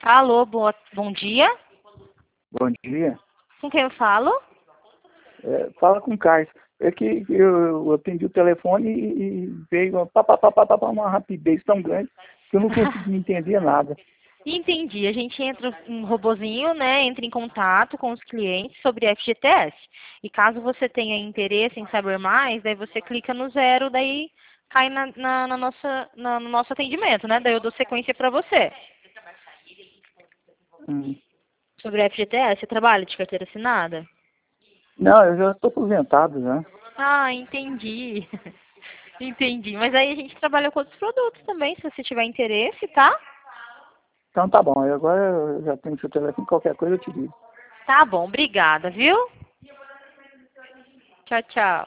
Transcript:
Alô, bom dia. Bom dia. Com quem eu falo? Fala com o Caio. É que eu atendi o telefone e veio uma rapidez tão grande que eu não consegui entender nada. Entendi. A gente entra, um robozinho, né, entra em contato com os clientes sobre FGTS. E caso você tenha interesse em saber mais, daí você clica no 0, daí cai no nosso atendimento, né? Daí eu dou sequência para você. Hum. Sobre FGTS, você trabalha de carteira assinada? Não, eu já estou aposentado já. Ah, entendi. Entendi. Mas aí a gente trabalha com outros produtos também, se você tiver interesse, tá? Então tá bom, agora eu já tenho seu telefone, qualquer coisa eu te digo. Tá bom, obrigada, viu? Tchau, tchau.